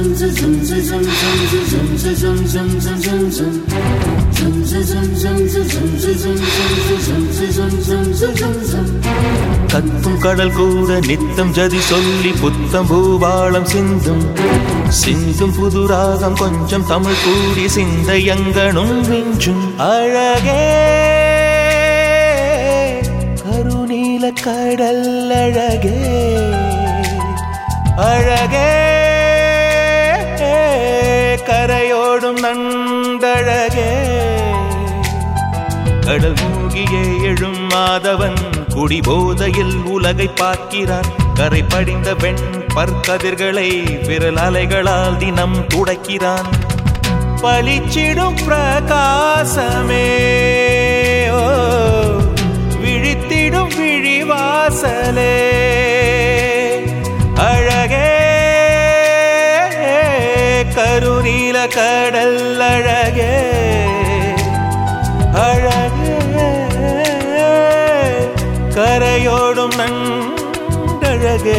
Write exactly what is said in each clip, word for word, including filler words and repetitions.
கத்தும் கடல் கூட நித்தம் ஜதி சொல்லி புத்தம் பூபாளம் சிந்தும் சிந்தும் புது ராகம் கொஞ்சம் தமிழ் கூடி சிந்தையங்கனும் மிஞ்சும் அழகே கருநீல கடல் அழகே அழகே கரையோடும் நண்டழகே கடல் மூழ்கியே எழும் மாதவன் குடிபோதையில் உலகை பார்க்கிறான் கரை படிந்த வெண் பற்கதிர்களை விரல் அலைகளால் தினம் துடைக்கிறான் பளிச்சிடும் பிரகாசமே ஓ விழித்திடும் விழிவாசலே அழகே கருநீல கடல் அழகே அழகே கரையோடும் நண்டழகே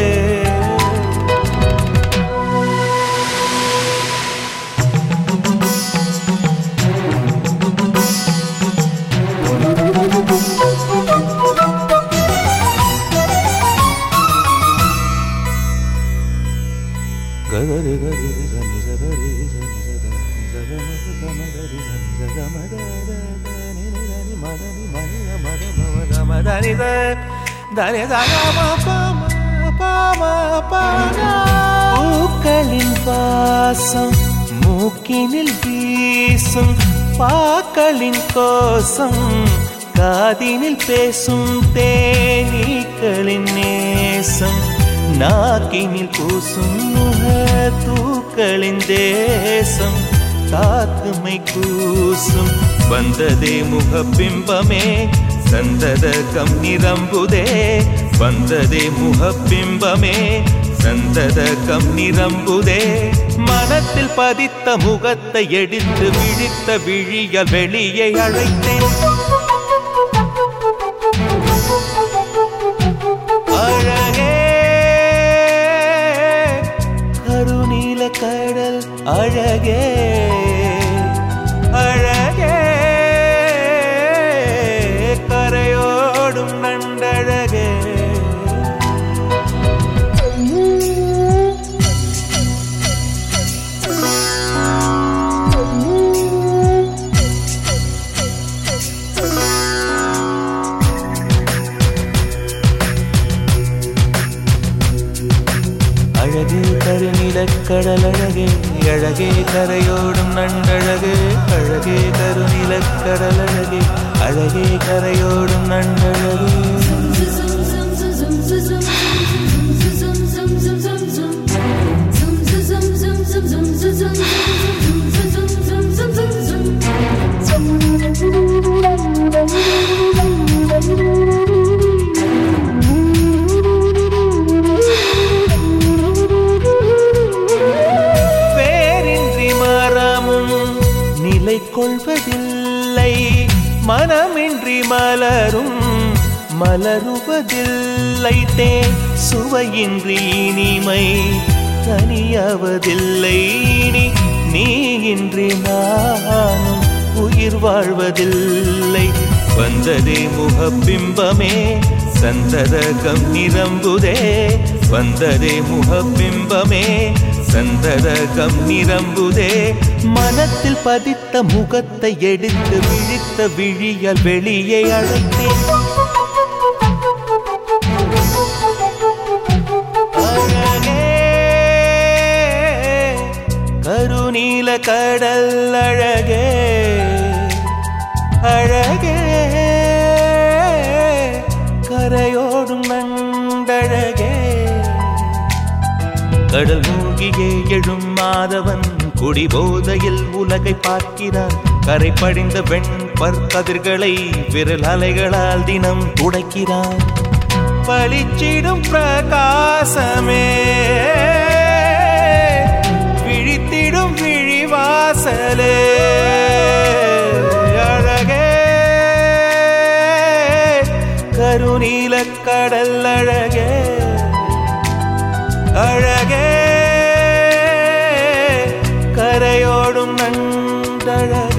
பூக்களின் வாசம் மூக்கினில் வீசும் பாக்களின் கோசம் காதினில் பேசும் தேனீக்களின் நேசம் நாக்கினில் பூசும் தூக்களின் தேசம் தாக்குமை கூசும் வந்ததே முகப்பிம்பமே சந்ததகம் நிரம்புதே வந்ததே முகப்பிம்பமே சந்ததகம் நிரம்புதே மனத்தில் பதித்த முகத்தை எடுத்து விழித்த விழிய வெளியை அழைத்தேன் அழகே கருநீல கடல் அழகே அழகே கரையோடும் நண்டழகே அழகே கருநீல கடல் அழகே அழகே கரையோடும் நண்டழகே அழகே கருநீல கடல் அழகே அழகே கரையோடும் நண்டழகே கொள்வதில்லை மனமின்றி மலரும் மலருவதில்லை தேன் சுவையின்றி இனிமை தனியாவதில்லை நீ நீயின்றி நானும் உயிர் வாழ்வதில்லை வந்ததே முகப்பிம்பமே சந்ததகம் நிரம்புதே வந்ததே முகப்பிம்பமே சந்ததகம் நிரம்புதே மனத்தில் பதித்த முகத்தை எடுத்து விழித்த விழிய வெளியை அழைத்தேன் அழகே கருநீல கடல் அழகே அழகே கரையோடும் நண்டழகே கடல் மூழ்கியே எழும் மாதவன் குடிபோதையில் உலகை பார்க்கிறான் கரை படிந்த வெண் பற்கதிர்களை விரல் அலைகளால் தினம் துடைக்கிறான் பளிச்சிடும் பிரகாசமே விழித்திடும் விழிவாசலே அழகே கருநீல கடல் அழகே அழகே சொல்லும் நண்டழகே